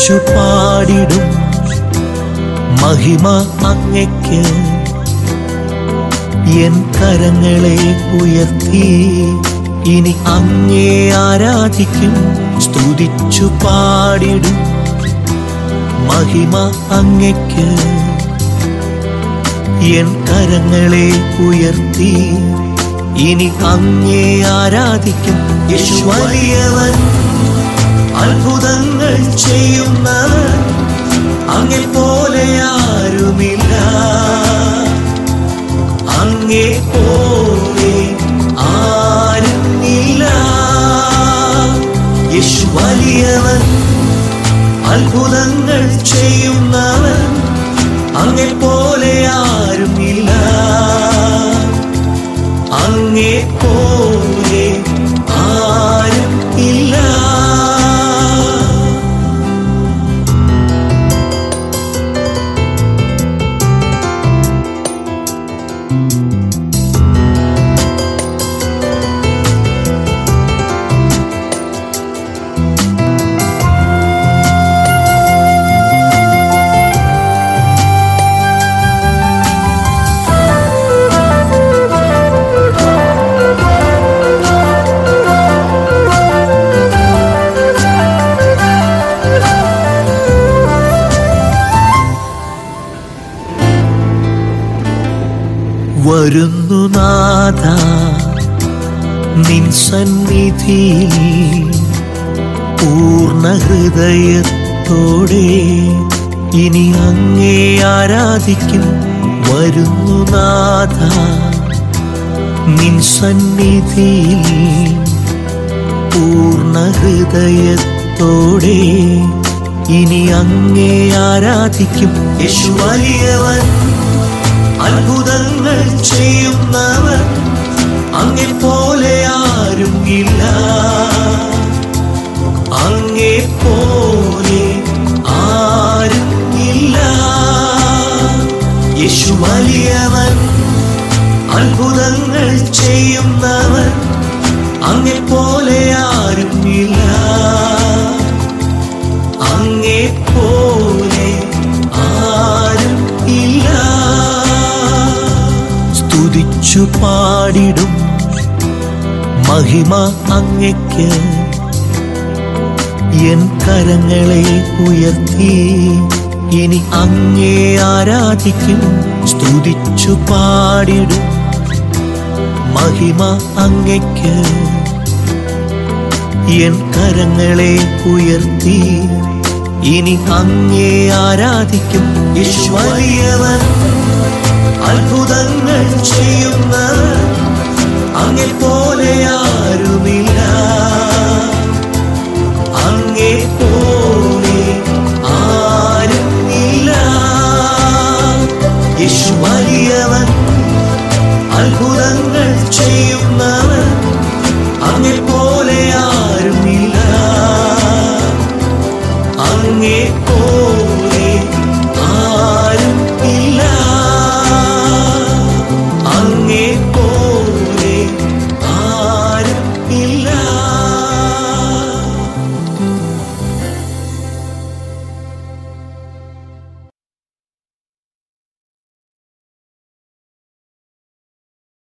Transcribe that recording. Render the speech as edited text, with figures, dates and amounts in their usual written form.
സ്തുതിച്ചു പാടിടും മഹിമ അങ്ങയ്ക്ക്. എൻ കരങ്ങളെ ഉയർത്തി ഇനി അങ്ങേ ആരാധിക്കും. സ്തുതിച്ചു പാടിടും മഹിമ അങ്ങയ്ക്ക്. എൻ കരങ്ങളെ ഉയർത്തി ഇനി അങ്ങേ ആരാധിക്കും. യേശു വലിയവൻ, അത്ഭുതങ്ങൾ ചെയ്യുന്നവൻ, അങ്ങേ പോലെ ആരുമില്ല. അങ്ങേ പോലെ ആരുമില്ല. യേശു വലിയവൻ, അത്ഭുതങ്ങൾ ചെയ്യുന്നവൻ, അങ്ങേ പോലെ ആരുമില്ല. അങ്ങേ പോലെ ആരും ഇല്ല. വരുന്നു നാഥാ നിൻ സന്നിധിയിൽ പൂർണ്ണ ഹൃദയത്തോടെ ഇനി അങ്ങേ ആരാധിക്കും. വരുന്നു നാഥാ നിൻ സന്നിധിയിൽ പൂർണ്ണ ഹൃദയത്തോടെ ഇനി അങ്ങേ ആരാധിക്കും. യേശു വലിയവൻ, അത്ഭുതങ്ങൾ ചെയ്യുന്നവൻ, അങ്ങേ പോലെ ആരും ഇല്ല. അങ്ങേ പോലെ ആരും ഇല്ല. യേശു വലിയവൻ, അത്ഭുതങ്ങൾ ചെയ്യുന്നവൻ, അങ്ങേ പോലെ ആരും ഇല്ല. അങ്ങേ പോലെ ആരും ഇല്ല. സ്തുതിച്ചു പാടിടും മഹിമ അങ്ങയ്ക്ക്. എൻ കരങ്ങളെ ഉയർത്തി ഇനി അങ്ങേ ആരാധിക്കും. സ്തുതിച്ചു പാടിടും മഹിമ അങ്ങയ്ക്ക്. എൻ കരങ്ങളെ ഉയർത്തി ഇനി അങ്ങേ ആരാധിക്കും. യേശു വലിയവൻ, അത്ഭുതങ്ങൾ ചെയ്യുന്നവൻ, അങ്ങേ പോലെ